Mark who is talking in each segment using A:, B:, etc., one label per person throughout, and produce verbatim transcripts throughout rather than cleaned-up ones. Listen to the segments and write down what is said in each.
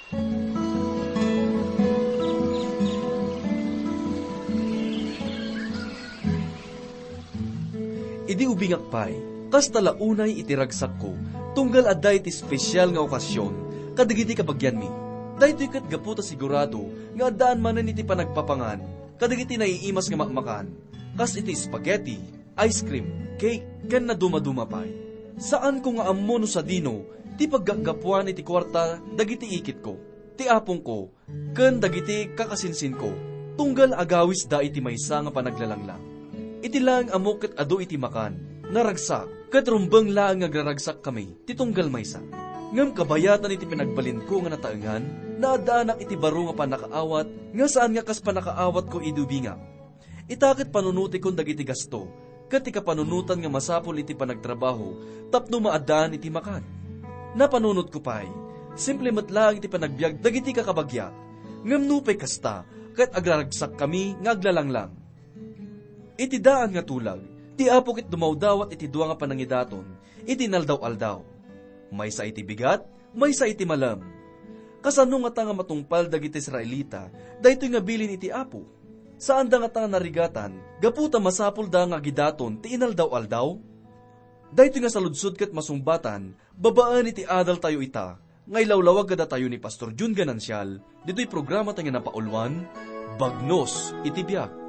A: Idi ubingak pay, kas talaunay itiragsak ko, tunggal aday iti espesyal nga okasyon, kadagiti kapagyan mi. Dahito ikat gaputa sigurado, nga adaan manan iti panagpapangan, kadagiti naiimas nga makmakan, kas iti spaghetti, ice cream, cake, ken na dumaduma pay. Saan ko nga ammo no sa dino, ti paggagapuan iti kwarta, dagiti ikit ko, ti apong ko, ken dagiti kakasinsin ko, tunggal agawis da iti maysa nga panaglalanglang. Iti lang amok ket adu iti makan, naragsak, ket rumbeng lang nga graragsak kami, ti tunggal maysa. Ngam kabayatan iti pinagbalin ko nga nataengan, naadaanak iti baro nga panakaawat, nga saan nga kas panakaawat ko idubinga. Itakit panunuti kon dagiti gasto, ket iti kapanunutan nga masapol iti panagtrabaho, tapno maadaan iti makan. Napanunot ko pay, simple matlang iti panagbiag dagiti kakabagyak, ngam nupay kasta, ket agraragsak kami nga aglalanglang. Iti daan nga tulag, ti apok it dumawdawat iti dua nga panangidaton, iti naldaw-aldaw. May sa iti bigat, may sa iti malam. Kasano nga ta nga matungpal dagiti Israelita, daytoy nga bilin iti apo. Saan da nga ta nga narigatan, gaputa masapul da nga gidaton, ti inaldaw-aldaw? Daytoy nga saludsod ket masumbatan, babaan iti adal tayo ita, ngay lawlawag kada tayo ni Pastor Jun Ganancial, dito'y programa tayo na paulwan, Bagnos iti Biag.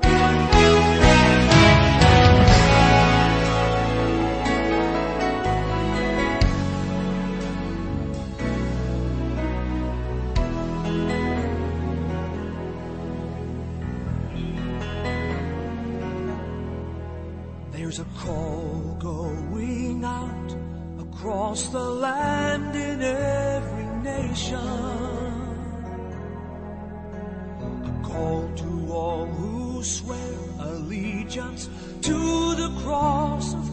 B: There's a call going out across the land in every nation, a call to all who swear allegiance to the cross of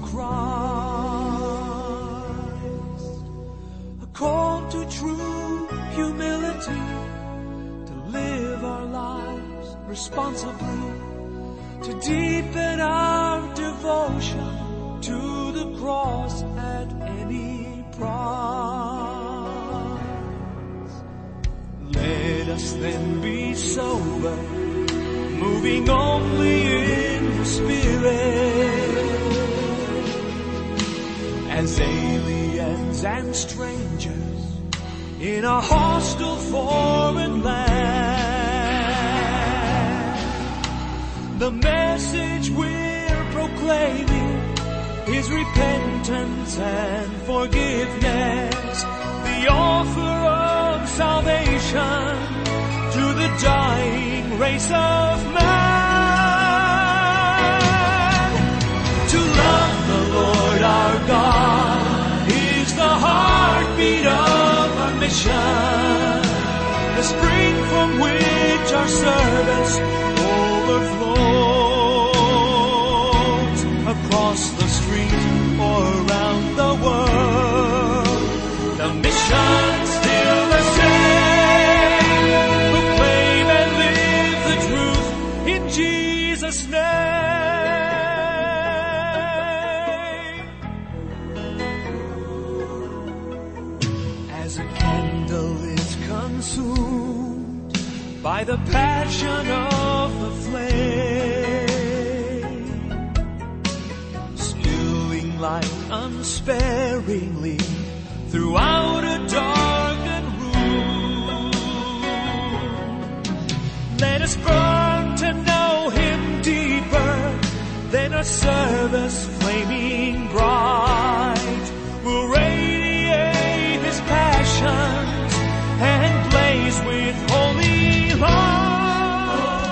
B: Christ, a call to true humility, to live our lives responsibly, to deepen our devotion to the cross at any price. Let us then be sober, moving only in the Spirit, as aliens and strangers in a hostile foreign land. The message we're proclaiming is repentance and forgiveness, the offer of salvation to the dying race of man. To love the Lord our God is the heartbeat of our mission, the spring from which our service overflows across the street or around the world. The mission's still the same. Proclaim and live the truth in Jesus' name. As a candle is consumed by the passion of the flame, spilling light unsparingly throughout a darkened room. Let us burn to know Him deeper than a service flaming bright. We'll radiate His passions and blaze with holy light.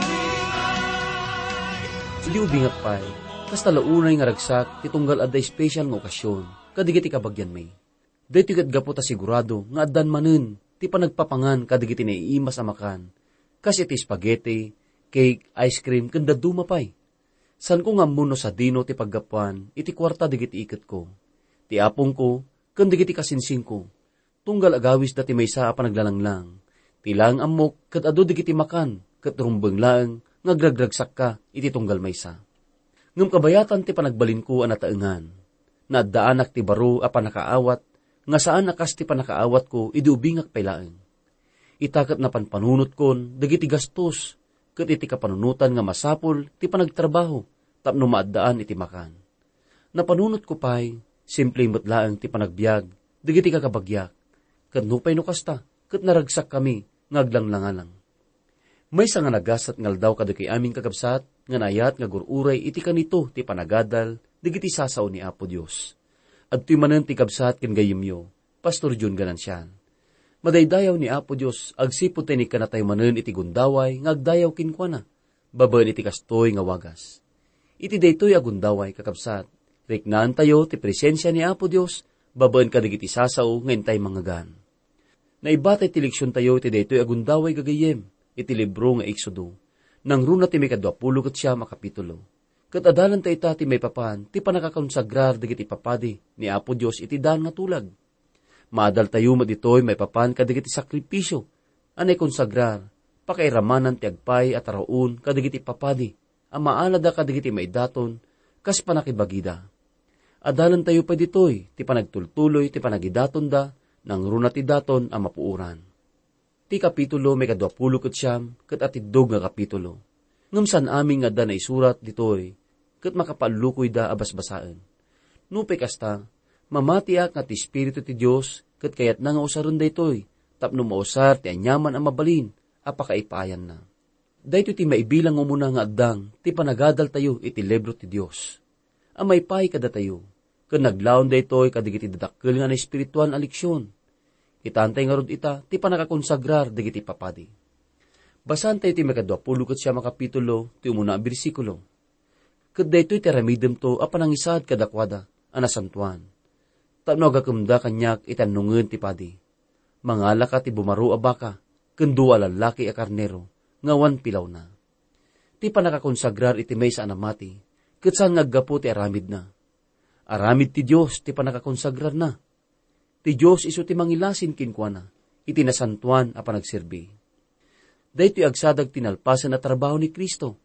C: Di ubingak pay, kas talaunay nga ragsak, titunggal aday special nga okasyon, kadigiti kabagyan may. Dito kat gapo ta sigurado, nga adan manen, ti panagpapangan kadigiti na iimas amakan, kasi ti spaghetti, cake, ice cream, kanda dumapay. San ko nga muno sa dino ti paggapuan, iti kwarta digiti ikat ko. Ti apong ko, kandigiti kasinsin ko, tunggal agawis dati may sa panaglalanglang. Tilang amok, kat ado digiti makan, kat rumbeng lang, ngagragragsak ka, iti tunggal may sa. Ngam kabayatan ti panagbalin ko anataengan, na addaanak ti baro a panakaawat, nga saan nakas ti panakaawat ko, idubingak pailaan. Itakat na panpanunot kon, dagiti gastos, kat iti kapanunutan nga masapol, ti panagtrabaho, tapno maaddaan iti makan. Napanunot ko pa'y, simpleng matlaang ti panagbiag, dagiti kakabagyak, kat nupay no kasta, kat naragsak kami, ngaglanglangalang. May sa nga nagasat ngal daw kadagiti aming kakabsat, nga nayat nga gururay iti kanito ti panagadal, digiti sasaw ni Apo Dios. At tuy manen ti kabsat ken gayemyo, Pastor John Ganancian. Madaydayaw ni Apo Dios, agsipot ni kanatay manen iti gundaway, ngagdayaw kinkwana, babaen iti kastoy nga wagas. Iti daytoy agundaway kakabsat, riknaan tayo ti presensya ni Apo Dios, babaen kadigiti sasaw ngayntay mangagan. Naibatay ti leksyon tayo iti daytoy agundaway gagayem, iti libro nga Exodo, nang runa ti may kadwapulo kat siya makapitulo. Kat adalan tayo ita ti may papan, ti panakakonsagrar digiti papadi ni Apo Dios iti daan nga tulag. Maadal tayo maditoy may papan kadigiti sakripisyo, anay konsagrar, pakairamanan ti agpay at araon kadigiti papadi, ang maalada kadigiti may daton, kas panakibagida. Adalan tayo pa ditoy, ti panagtultuloy, ti panagidaton da, nang runa ti daton ang mapuuran. Ti kapitulo may kadwapulo kat siyam, kat atidog nga kapitulo. Ngumsan aming nga da na isurat ditoy, kat makapalukoy da abasbasaan. Nupay kasta, mamatiak nga ti Espiritu ti Diyos, kat kayat na nga usaron da itoy, tapno mausar ti anyaman ang mabalin, apakaipayan na. Dahito ti maibilang umuna nga addang, ti panagadal tayo iti libro ti Diyos. Amay pay kada tayo, kat naglaon da itoy kadigiti dadakkel nga na espiritual na leksyon. Itantay nga rod ita, ti panakakonsagrar digiti papadi. Basan tayo ti makadwapulo kat siya makapitulo, ti umuna ang bersikulo. Kat daytoy ti ramidem to, a panangisad kadakwada, anasantuan. Tapno agakumda kanyak itanungan ti padi. Mangala ka ti bumaro a baka, kendo a lalaki a karnero, ngawan pilaw na. Ti panakakonsagrar iti may sa anamati, kat saan ngaggapo ti aramid na. Aramid ti Diyos ti panakakonsagrar na. Ti Diyos iso ti mangilasin kinkwana, iti nasantuan a panagsirbi. Dahito agsadag tinalpasan na trabaho ni Kristo.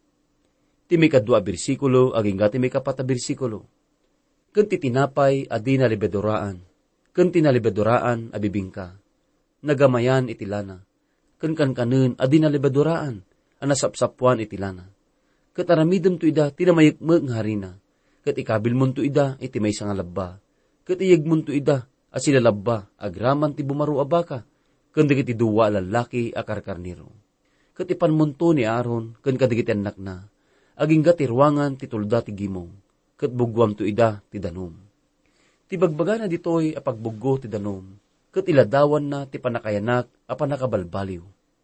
C: Ti may kadwa bersikulo, aging nga ti may kapata bersikulo. Kan ti tinapay, adi na libedoraan. Kan tinalibedoraan, abibingka. Nagamayan iti lana. Kan kankanen, adi na libedoraan, anasapsapuan iti lana. Kat aramidem to ida, tinamayagmag nga harina. Kat ikabil mon to ida, iti may sanga labba. Kat iyag mon to ida, at sila labba, agraman ti bumaro abaka, kandigit ti duwa lalaki akarkarniro. Kat ipanmunto ni Aaron, kan kadigit anak na, aging gati ruangan ti tulda ti gimong, kat bugwam to ida ti danom. Ti bagbaga na ditoy apagbuggo ti danom, kat iladawan na ti panakayanak a panakabalbaliw.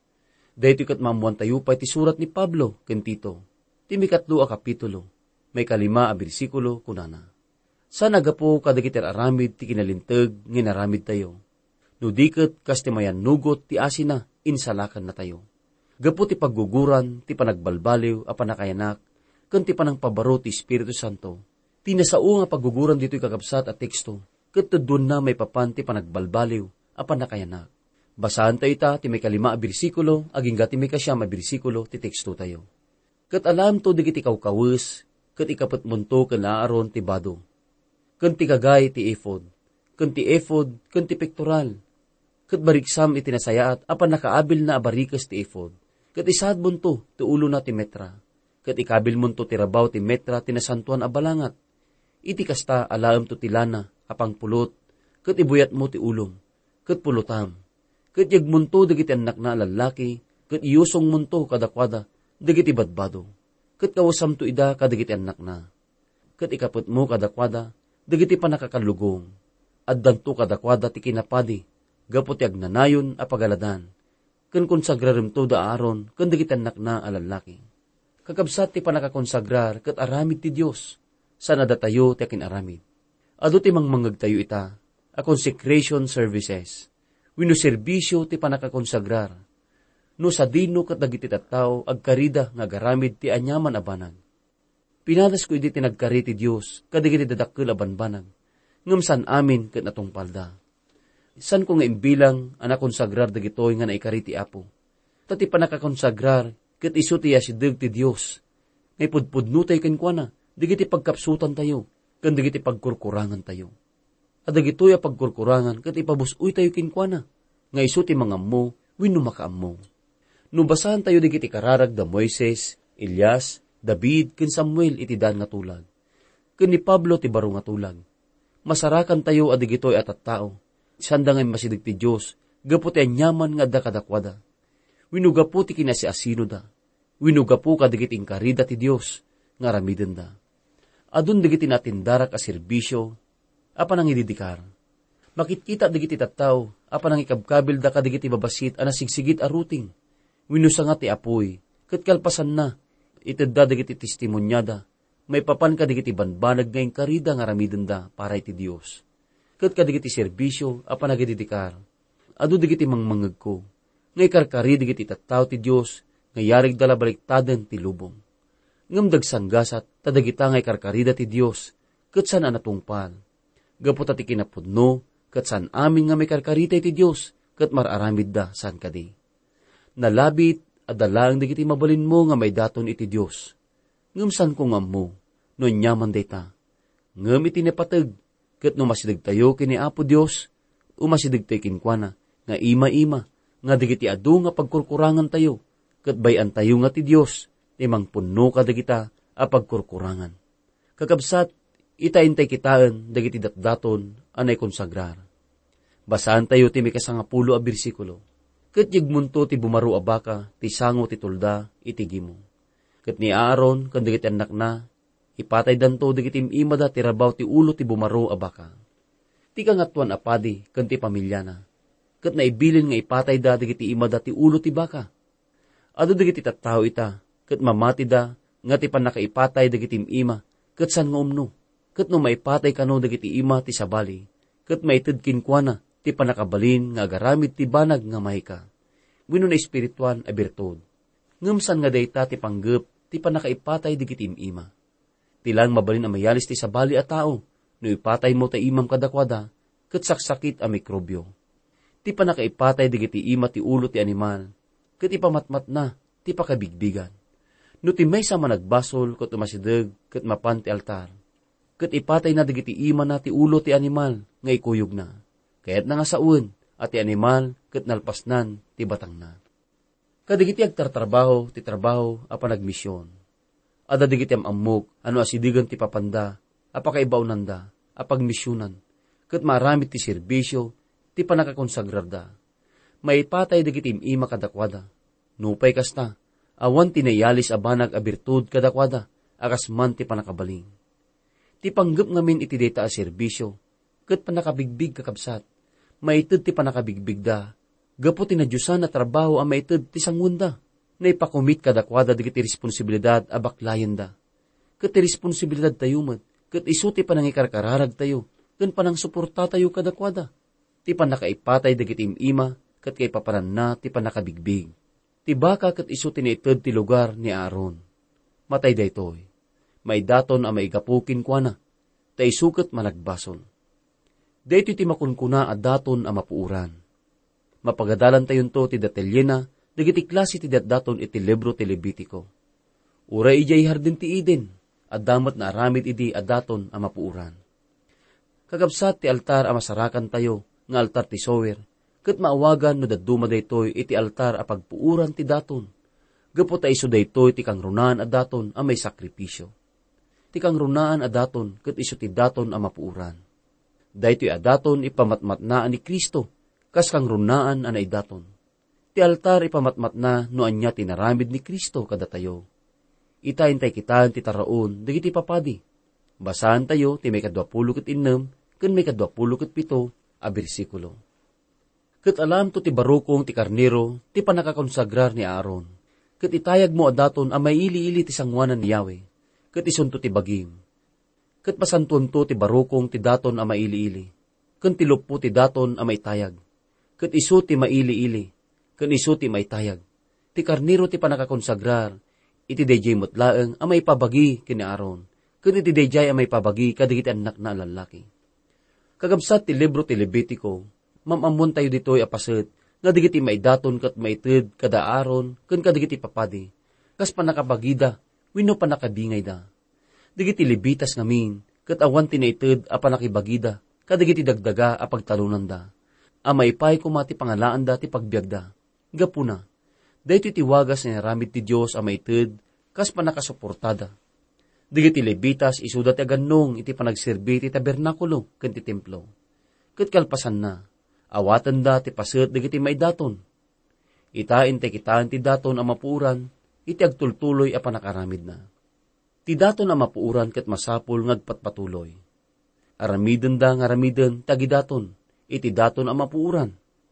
C: Dahito kat mamuan tayo pa ti surat ni Pablo, ken Tito, ti mikatlo a kapitulo, may kalima a bersikulo kunana. Sa nagapo kadagiti aramid ti kinalinteg nginaramid tayo. No diket kas ti mayan nugot ti asina insalakan na tayo. Gapo ti pagguguran ti panagbalbaliw a panakayanak ken ti panangpabaro ti Espiritu Santo. Tinasao nga pagguguran dito'y kakabsat at teksto ket tudun na may papan ti panagbalbaliw a panakayanak. Basahan tayo ita ti may kalima a bersikulo aging ti may kasyam a bersikulo ti teksto tayo. Ket alam to digiti kawkawes ket ikapet munto ken Aaron ti bado. Ken ti kagay ti ephod, ken ti ephod, ken ti pektoral, ket bariksam iti nasayaat, apan nakaabil na abarikas ti ephod, ket isad bunto, ti ulo na ti metra, ket ikabil munto ti rabaw ti metra, ti nasantuan a balangat, iti kasta alaam to ti lana, apang pulot, ket ibuyat mo ti ulom, ket pulutam, ket yag munto dagiti anak na lalaki, ket iyusong munto kadakwada, dagiti badbado, ket kawasam to ida kadagiti anak na, ket ikaput mo kadakwada, dagiti pa nakakalugong, at danto kadakwada ti kinapadi, gapo ti agnanayon a pagaladan, ken konsagrarim to da Aaron, ken dagiti anak na alalaki. Kakabsat ti panakakonsagrar, ket aramid ti Diyos, sana datayo ti akin aramid. Ado ti mangmangag tayo ita, a consecration services, wino serbisyo ti panakakonsagrar, no sa dino ket dagiti tattao, agkarida nga garamid ti anyaman abanag. Pinadas ko iti tinagkari ti Diyos, kadigiti dadakkel a banbanag, ngamsan amin ket natong palda. San ko nga imbilang anak konsagrar dagitoy nga naikari ti Apo. Tati panakakonsagrar ket isu ti asideg ti Dios. Ngay pudpudno tayo kenkwana, digiti pagkapsutan tayo, ken digiti pagkurkurangan tayo. At dagitoy a pagkurkurangan ket ipabusuy tayo kenkwana, nga isu ti mangammo wenno makaammo. No basahan tayo digiti kararag da Moises, Elias, David, ken Samuel iti dan nga tulag. Ken ni Pablo ti baro nga tulag. Masarakan tayo adigitoy at at tao. Sanda nga masidig ti Diyos, gapu ti anyaman nga da kadakwada. Wenno gapu ti kinasiasino da. Wenno gapu kadigiti inkarida ti Diyos, nga ramiden da. Adun digiti natin darak a serbisyo, apan ang ididikar. Makitkita digiti tattaw, apan ang ikabkabil da kadigiti babasit ana sigsigit a ruting. Wenno nga ti apoy, ket kalpasan na, itedda digiti testimonyada, may papan kadigiti banbanag nga inkarida nga ramiden da para iti Dios. Ket kadigiti serbisyo apan nagididikar. Adu digiti mangmangeg ko, nga ikarkari digiti tattaw ti Dios, nga yarig dala baliktaden ti lubong. Ngem dagsanggasat tadagita nga ikarkarida ti Dios, ket san anatungpal. Gapu ti kinapudno, ket san amin nga may karkarita ti Dios, ket mararamid da san kadi. Nalabit at dalang digiti mabalin mo nga may daton iti Dios. Ngem san kung ammo, no nyaman dayta. Ngem iti nepateg, ket no masidig tayo kini Apo Dios, umasidig tayo kinkwana, nga ima-ima, nga digiti adu nga pagkurkurangan tayo, ket bayan tayo nga ti Dios, timang punno kadagita a pagkurkurangan. Kakabsat, itaintay kitaan dagiti datdaton anay konsagrar. Basaan tayo ti mikasangapulo a bersikulo. Ket yigmunto ti bumaro a baka, ti sango ti tulda, itigi mo. Ket ni Aaron, kan dagiti anak na, ipatay danto dagiti imada ti rabaw ti ulo ti bumaro a baka. Ti kangatuan apadi, kan ti pamilya na. Ket naibilin nga ipatay da dagiti imada ti ulo ti baka. Ado dagiti tattao ita, ket mamati da, nga ti panakaipatay dagiti ima, ket san nga umno. Ket no maipatay kano dagiti ima ti sabali, ket maited kinkwana, ti panakabalin nga agaramid ti banag nga mahika. Wenno na espirituan a birtud. Ngamsan nga dayta ti panggep ti panakaipatay digiti ima. Tilang mabalin a mayalis ti sabali a tao, no ipatay mo ti imam kadakwada, ket saksakit a mikrobyo. Ti panakaipatay digiti ima ti ulo ti animal, ket ipamatmat na ti pakabigbigan. No ti maysa man nagbasol ket umasideg ket mapan ti altar, ket ipatay na digiti ima na ti ulo ti animal nga ikuyog na. Kaya't na nga saun, at ti animal, ket nalpasnan, ti batang na. Kadigiti agtartrabaho, ti trabaho, apan nagmisyon. Ada digiti amamok, ano asidigan ti papanda, apakaibaw nanda, apagmisyonan, ket maramit ti serbisyo, ti panakakonsagrar da. Maipatay digiti ima kadakwada. Nupay kasta, awan tinayalis abanag a birtud kadakwada, akas man ti panakabaling. Ti panggep ngamin iti data a serbisyo, ket panakabigbig kakabsat. Maited ti panakabigbig da, gapu ti nadyusan na trabaho ang maited ti sangunda, na ipakumit kadakwada digiti responsibilidad a baklayan da. Ket ti responsibilidad tayo man, ket isu ti panangikarkararag tayo, ken panang suporta tayo kadakwada. Ti panakaipatay digiti ima, ket kay paparan na ti panakabigbig. Ti baka ket isu ti naited ti lugar ni Aaron. Matay daytoy, may daton a maigapukin kwa na, ta isuket managbasol. Dito ti makunkuna a daton a mapuuran. Mapagadalan tayon to ti datelyena, dagiti klase ti datdaton iti libro ti Levitico. Ura ijay hardin ti Eden, at damat na aramid idi a daton a mapuuran. Kagabsat ti altar a masarakan tayo, nga altar ti sower, ket maawagan no daduma daytoy iti altar a pagpuuran ti daton. Gapu ta isu daytoy ti kangrunaan a daton a may sakripisyo. Ti kangrunaan a daton ket isu ti daton a mapuuran. Daytoy adaton ipamatmatnaan ni Kristo, kas kang runaan anay daton. Ti altar ipamatmatna no anya tinaramid ni Kristo kada tayo. Itaintay kitaan ti taraon, dagiti papadi. Basahan tayo ti may kadwapulo ket innem, ken may kadwapulo ket pito, a bersikulo. Ket alam to ti barukong ti karnero, ti panakakonsagrar ni Aaron. Ket itayag mo adaton a may ili-ili ti sangwanan ni Yahweh, ket isunto ti bagim. Ket pasantuan to ti barukong ti daton a maili-ili, ken ti lupo ti daton a maitayag, ket isu ti maili-ili, ken isu ti maitayag. Ti karniro ti panakakonsagrar, iti dayjay mutlaeng a maipabagi kini Aaron, ken iti dayjay a maipabagi kadigiti anak na lalaki. Kagabsat ti libro ti Levitico, mamamon tayo ditoy apaset, nga digiti maidaton ket maited kada Aaron, ken kadigiti papadi, kas panakabagida, wenno panakabingay da. Digiti libitas ngamin, ket awan tinaited a panakibagida, kadigiti dagdaga a pagtalunan da. A maipay kumati pangalaan da ti pagbiagda. Gapuna, dahito itiwagas na naramid ti Diyos ang maited, kas pa nakasuportada. Digiti Levitas isuda ti aganong iti panagserbi ti tabernakulo ken ti templo. Ket kalpasan na, awatan da ti paset digiti maidaton. Itain ti kitaan ti daton ang mapuuran, iti agtultuloy a panakaramid na. Ti daton ang mapuuran ket masapul ngagpatpatuloy. Aramiden da nga aramiden tagidaton, iti daton ang mapuuran.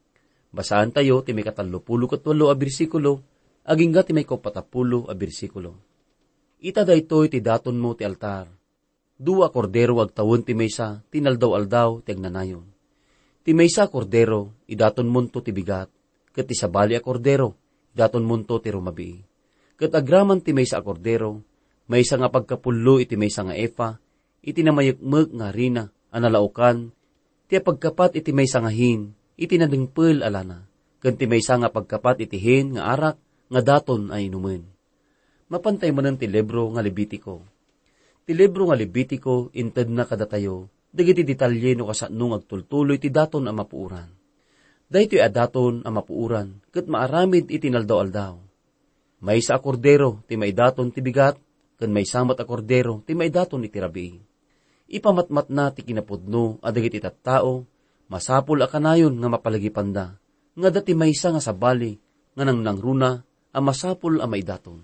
C: Basaan tayo ti may katallupulo ket walo a bersikulo, aging nga ti may kopatapulo a bersikulo. Ita daytoy ti daton mo ti altar. Dua kordero agtawon ti maysa, tinaldaw-aldaw ti agnanayon. Ti maysa kordero, idaton monto ti bigat, ket ti sabali a kordero, idaton monto ti rumabii. Ket agraman ti maysa a kordero, maysa nga pagkapullo iti maysa nga efa, iti namayekmek nga harina, analaukan, ti pagkapat iti maysa nga hin, iti nadengpel alana, ket ti maysa nga pagkapat iti hin nga arak, nga daton ay inumen. Mapantay manen ti libro nga Levitico. Ti libro nga Levitico, inted na kadatayo, dagiti detalye no kasano agtultuloy ti daton ang mapuuran. Daytoy a daton ang mapuuran, ket maaramid iti naldaw-aldaw. Maysa a kordero, ti maidaton ti bigat, ken maysamat a kordero, ti maidaton iti rabii. Ipamatmat na ti kinapudno, a dagiti tattao, masapul a kanayon nga mapalagipanda, nga dati maysa nga sabali, nga nang nangruna, a masapul a maidaton.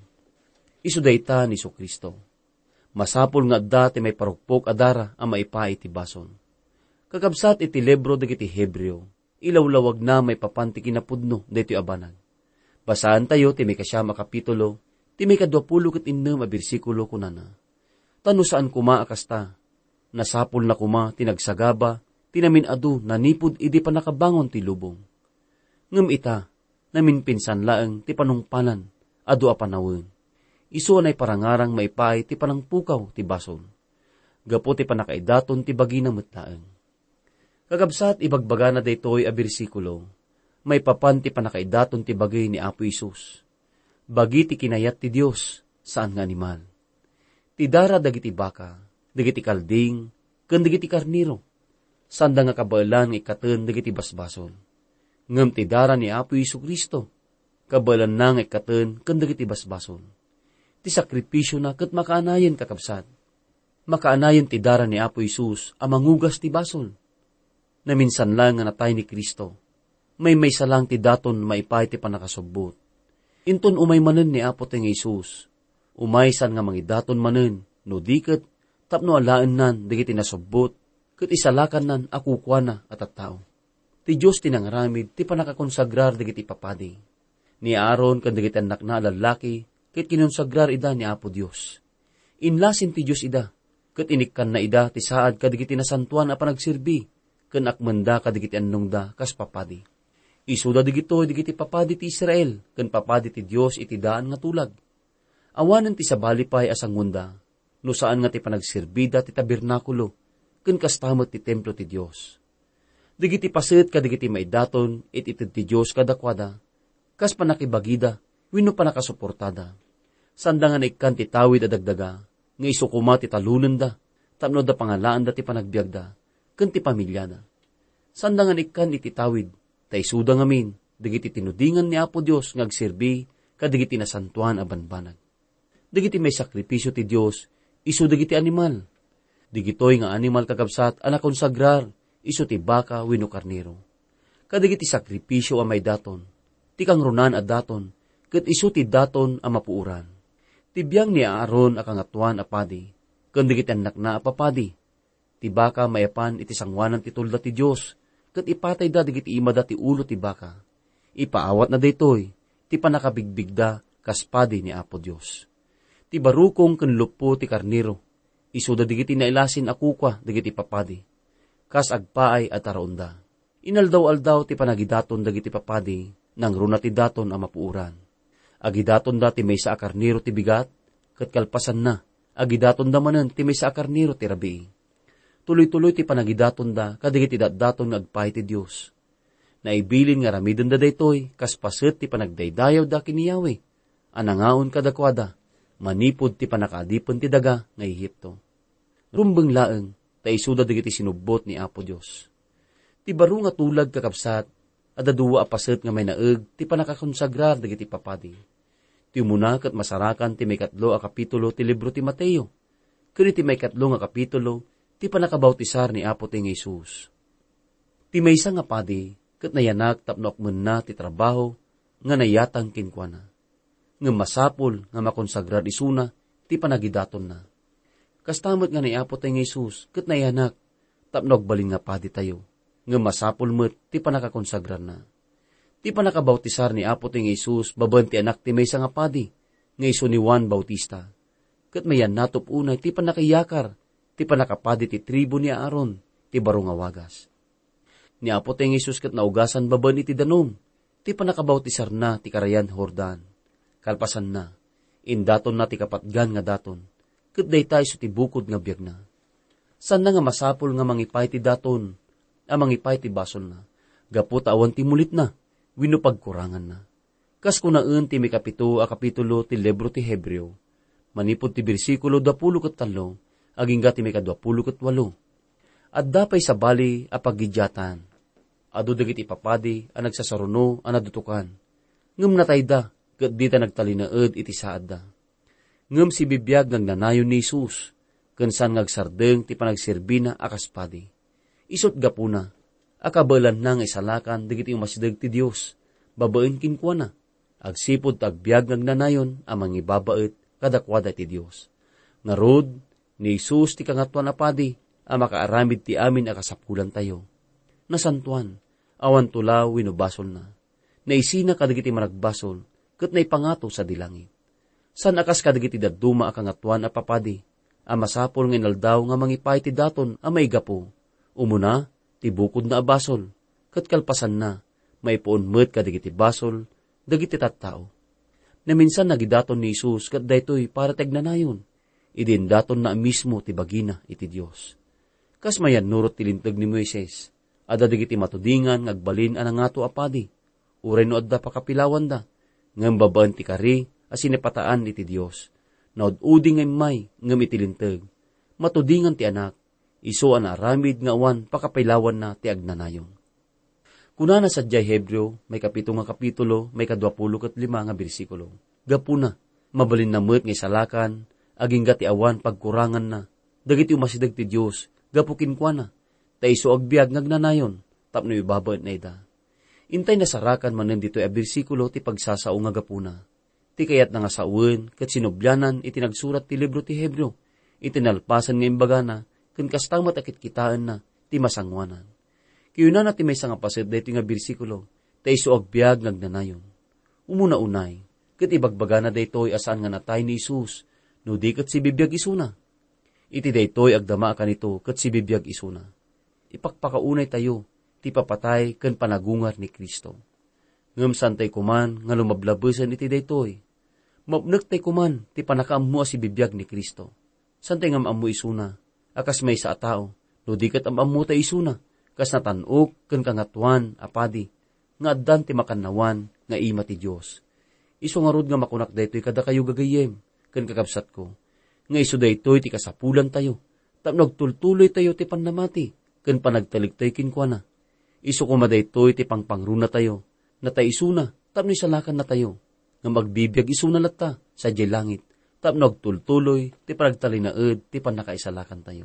C: Isu dayta ni Kristo. Masapul nga dati may parukpok adara ang maipay iti bason. Kakabsat iti libro dagiti Hebreo, ilawlawag na may papanti kinapudno daytoy abanag. Basaan tayo ti may kasyama kapitulo, ti may kadwapulo ket innem a bersikulo kunana. Tano saan kuma akasta, nasapul na kuma tinagsagaba, tinamin adu nanipud idi pa nakabangon ti lubong. Ngem ita, namin pinsan laeng ti panungpalan, adu a panawin. Isu anay parangarang maipay ti panangpukaw ti bason. Gapo ti panakaidaton ti bagi na metlaeng. Kagabsat ibagbaga na daytoy a bersikulo, may papan ti panakaidaton ti bagi ni Apo Isus. Bagi ti kinayat ti Dios, saan nga animal. Ti dara dagiti baka, dagiti kalding, ken dagiti karniro. Sanda nga kabailan ikaten dagiti basbason. Ngem ti dara ni Apo Isu Kristo, kabailan na nga ikaten ken dagiti basbason. Ti sakripisyo na ket makaanayen kakabsat. Makaanayen ti dara ni Apo Isus a mangugas ti basol. Na minsan lang nga natay ni Kristo. May may salang ti daton maipay ti panakasobbot. Inton umay manen ni Apo ti Isus. Umaysan nga mangidaton manen, no diket, tapno alaan nan, digiti nasobbot, ket isalakan nan akukwana at at tao. Ti Diyos tinangaramid, ti panakakonsagrar digiti papadi. Ni Aaron kan digiti anak na lalaki, ket kinonsagrar ida ni Apo Dios. Inlasin ti Dios ida, ket inikkan na ida ti saad kadigiti nasantuan a panagsirbi, ken akmenda kadigiti annong da kas papadi. Isuda digito digiti papadi ti Israel, ken papadi ti Dios iti daan nga tulag. Awanen ti sabali pay asangunda, no saan nga ti panagsirbida ti tabernakulo, ken kastamot ti templo ti Dios. Digiti paset kadigiti maidaton it ited ti Dios kadakwada, kas panakibagida, wenno pa nakasuportada. Sanda nga naikkan ti tawid adagdaga, nga isukuma ti talunan da, tapno da pangalaan da ti panagbiagda, ken ti pamilyada. Sanda nga naikkan iti tawid, ta isuda ngamin, digiti tinudingan ni Apo Dios nga agserbi, kadigiti nasantuan a banbanag. Digiti may sakripisyo ti Dios, isu digiti animal. Digitoy nga animal kagabsat, anakonsagrar, isu ti baka wenno karnero. Kadigiti sakripisyo a may daton, ti kang runan a daton, ket isu ti daton a mapuuran. Tibiyang ni Aaron a kangatuan a padi, ken digiti anak na a papadi. Ti baka mayapan iti sangwanan ti tulda ti Dios, ket ipatay da digiti imada ti ulo ti baka. Ipaawat na daytoy, ti panakabigbigda kas padi ni Apo Dios. Ti barukong ken lupo ti karniro, isu da digiti nailasin a kukwa digiti papadi. Kas agpaay at araunda. Inaldaw-aldaw ti panagidaton dagiti papadi, nang runa ti daton a mapuuran. Agidaton da ti maysa a karniro ti bigat, ket kalpasan na, agidaton da manen ti maysa a karniro ti rabii. Tuloy-tuloy ti panagidaton da, kadigiti datdaton nga agpay ti Dios. Naibilin nga ramiden da daytoy, kas paset ti panagdaydayaw da kiniyawe, anangaon kadakwada, manipod ti panakaadipen ti daga nga Ehipto. Rumbeng laeng, ta isuda digiti sinubot ni Apo Dios. Ti baro nga tulag kakabsat, adaduwa apaset nga may naeg, ti panakakonsagrar dagiti papadi. Ti umuna kat masarakan ti may katlo a kapitulo ti libro ti Mateo. Kani ti may katlo nga kapitulo, ti panakabautisar ni Apo ti Jesus. Ti may isa nga padi, kat nayanak tapno akmen na ti trabaho, nga nayatang kinkwana. Nga masapol nga makonsagrar isuna, ti panagidaton na. Kastamot nga ni Apo ti Jesus, kat nayanak, tapno agbalin nga padi tayo, nga masapol met ti panakakonsagrar na. Ti panakabautisar ni Apo ti Jesus, baban ti anak ti may isa nga padi, nga iso ni Juan Bautista. Kat mayan natop unay, ti panakayakar, ti panakapadi ti tribo ni Aaron, ti baro nga wagas. Ni Apo ti Jesus kat naugasan baban iti danom, ti panakabautisar na ti karayan Jordan. Kalpasan na, indaton na ti kapatgan nga daton, kat daytay so ti bukod nga biyag na. San na nga masapol nga mangipay ti daton, a mangipay ti basol na, gapot awan ti mulit na, wino pagkurangan na. Kas kunaan ti may kapito a kapitulo ti libro ti Hebreo, manipod ti bersikulo dapulo ket talo, aging ti may kadwapulo ket walo. At dapay sa bali a paggidyatan, adu dagiti papadi a nagsasaruno a nadutukan, ngem natayda, ket dita nagtalinaed iti saad da. Ngem si bibiyag nagnanayon ni Jesus, kensan ngagsardeng ti panagserbina akas padi. Isot gapuna, akabalan na nga isalakan dagiti umasdeg ti Dios, babaen kinkwana, agsipod tagbiag nagnanayon amang ibabaet kadakwada ti Dios. Ngarod, ni Jesus ti kangatuan apadi, a makaaramid ti amin akasapulan tayo. Nasantuan, awan tulaw winubasol na. Naisina kadagiti managbasol, ket naipangato sa dilangit. San akas kadagiti daduma akangatuan a papadi, a masapol nga inaldaw nga mangipay ti daton a maigapo. Umuna, ti bukod na abasol, ket kalpasan na, maipuon met kadagiti basol, dagiti tattao. Na minsan nagidaton ni Jesus ket daytoy para tegnanayon, idin daton na mismo ti bagina iti Dios. Kas mayan nurot ti linteg ni Moises, ada dagiti matudingan ngagbalin anang ato apadi, uray no adda pakapilawan da, ngem babaan ti kari as sinipataan iti Dios. Naud-uding ngay may ngem iti linteg, matudingan ti anak, iso an aramid nga awan pakapilawan na ti agnanayon. Kunana sa Diyay Hebreo, may kapito nga kapitulo, may kadwapulo ket lima nga bersikulo. Gapuna, mabalin na met nga isalakan, aging gati awan pagkurangan na, dagiti umasideg ti Dios, gapukin kwa na, ta iso agbiag ngagnanayon, tapno ibabaet na ida. Intay nasarakan manen dito ay bersikulo ti pagsasao nga gapuna. Ti kayat na nga sauen, ket sinubyanan iti nagsurat ti libro ti Hebreo, itinalpasan nga imbagana, ken kastamat akit kitaan na, ti masangwanan. Kiyunan na ti may sangapaset dito nga bersikulo, ta iso agbiag ngagnanayon. Umuna-unay, ket ibagbaga na daytoy asaan nga natay ni Jesus, no di ket si bibiyag isuna. Iti daytoy agdama kanito ket si bibiyag isuna. Ipakpakaunay tayo, ti papatay ken panagungar ni Kristo. Ngem santay kuman nga lumablabesan iti daytoy. Mapnek tay kuman ti panakaammo si bibiyag ni Kristo. Santay ngam ammo isuna, akas may sa tao, no di ket ammo tay isuna. Kas natanok ken kangatuan apadi, nga addan ti makannawan nga ima ti Dios. Isu nga rod nga makunak daytoy kada kayo gagayem, ken kakabsat ko, nga isu daytoy ti kasapulan tayo, tapno nagtultuloy tayo ti pannamati, ken panagtaligtay kinkwana. Isu kuma daytoy ti pangpangruna tayo, na tay isuna, tapno isalakan na tayo, nga magbibiyag isuna latta sa diyay langit, tapno nagtultuloy ti panagtalinaed ti panakaisalakan tayo.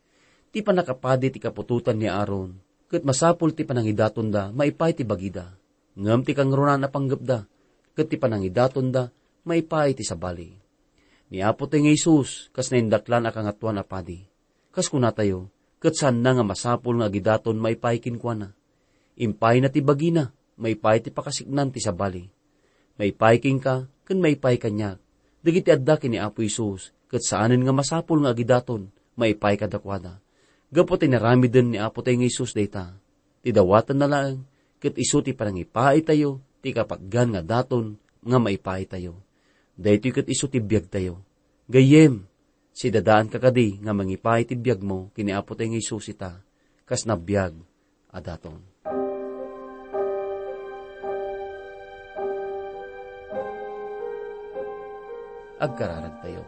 C: Ti panakapadi ti kapututan ni Aaron, ket masapul ti panangidaton da, maipay ti bagida. Ngem ti kangrunan na panggapda, ket ti panangidaton da, maipay ti sabali. Ni Apo ti Jesus, kas naindaklan akangatuan apadi. Kas kuna tayo, ket saan na nga masapul nga agidaton maipay kinkwana. Impay na ti bagina, maipay ti pakasignan ti sabali. Maipay king ka, ken maipay kanyak. Dagiti adda kini Apo Jesus, ket saanen nga masapul nga agidaton, maipay kadakwada. Gapo tinarami din ni Apo tayo ng Isus dayta. Tidawatan na lang, ket isu ti panangipay tayo, ti kapatgan nga daton, nga maipay tayo. Daytoy ket isu ti biyag tayo. Gayem, si dadaan kakadi, nga mangipay ti biyag mo, kini Apo tayo ng Isus ita, kas nabiyag, adaton. Agkararag tayo.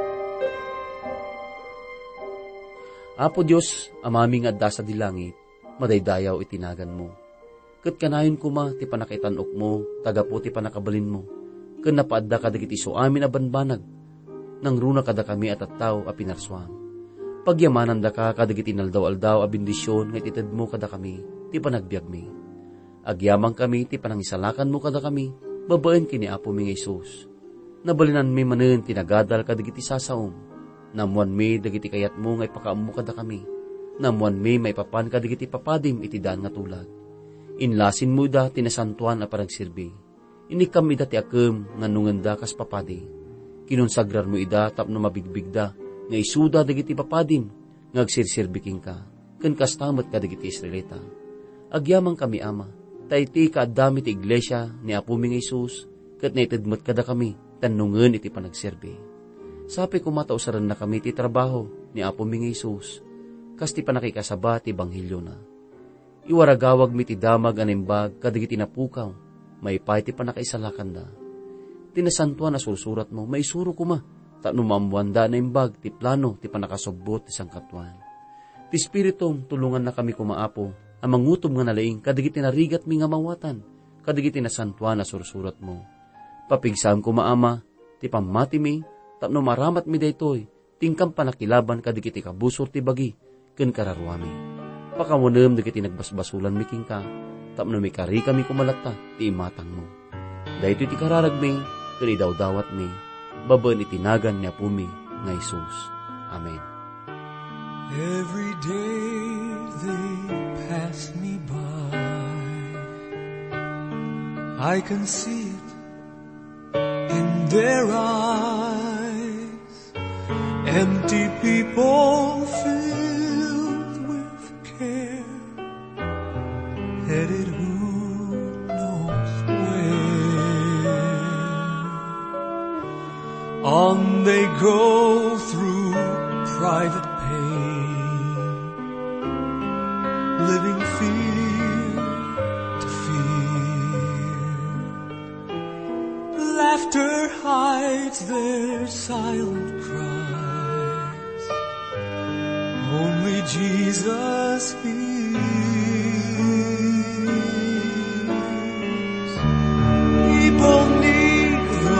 C: Apo Diyos, amaming adda sa dilangit, madaydayaw itinagan mo. Kat kanayon kuma ti panakitanok mo, tagapo ti panakabalin mo, ken napaadda kadagiti so amin a banbanag, nang runa kada kami at attaw a pinarswang. Pagyamanan da ka kadagiti naldaw-aldaw a bendisyon nga itited mo kada kami, ti panagbiag mi. Agyamang kami ti panangisalakan mo kada kami, babaen kini Apo mi nga Isus. Nabalinan mi manen tinagadal kadagiti sasaom, namuan mi dagiti kayat mo nga ipakaammo kada kami, namuan mi maipapan kadagiti papadim iti daan nga tulag. Inlasin mo da tinasantuan a paragsirbi. Inikam ida ti akem nga nungenda kas papadi. Kinunsagrar mo ida tapno mabigbigda nga isuda dagiti papadim nga agsirsirbiking ka, ken kastamet ka dagiti Israelita. Agyamang kami Ama, tayti kaadami ti iglesia ni Apo mi nga Isus, ket naitedmet kada kami tanungen iti panagserbi. Sapi kumatausaran na kami ti trabaho ni Apo mi nga Isus, kas ti panakikasaba ti Banghilyo na. Iwaragawag mi ti damag animbag kadagiti napukaw, may pay ti panakaisalakan da. Tinasantuan na sursurat mo, maisuro kuma, tapno maamwanda na imbag ti plano ti panakasobbot ti sangkatuan. Ti Espiritum tulungan na kami kumaapo, ang mangutom nga nalaing kadagiti narigat mi nga mawatan, kadagiti nasantuan na sursurat mo. Papigsam kumaama, ti pamati mi, tapno maramat mi daytoy, tingkam panakilaban kadagiti kabusor ti bagi, ken kararuami. Pakamunem dagiti nagbasbasulan mi king ka, tapno mi kari kami kumalata ti imatang mo. Daytoy ti kararag mi, ken idawdawat mi, babaen itinagan ni Apo mi nga Isus. Amen.
B: Every day they pass me by, I can see it in their eyes. Empty people filled with care, headed who knows where. On they go through private pain, living fear to fear. Laughter hides their silent cries, only Jesus hears. People need the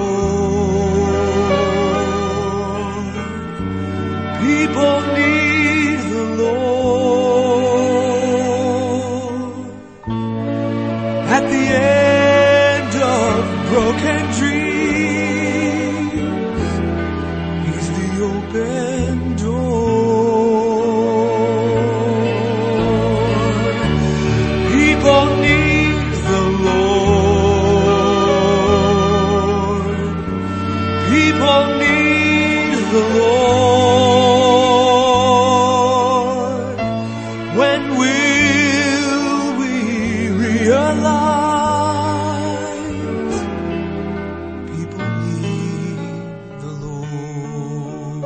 B: Lord, people need the Lord. At the end of broken dreams, He's the open door. People need the Lord, people need the Lord. When will we realize people need the Lord?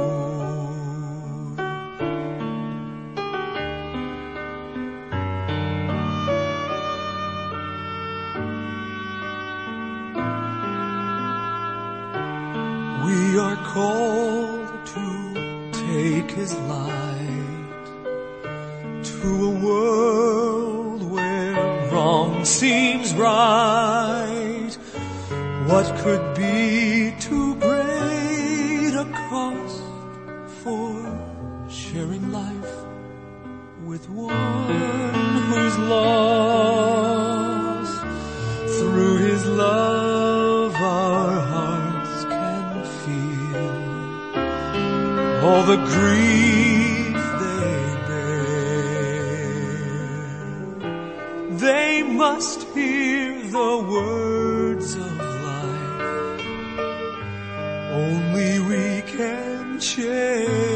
B: We are called to take His light to a world where wrong seems right. What could be too great a cost for sharing life with one who's lost? Through His love our hearts can feel all the grief they bear. They must hear the words of life only we can share.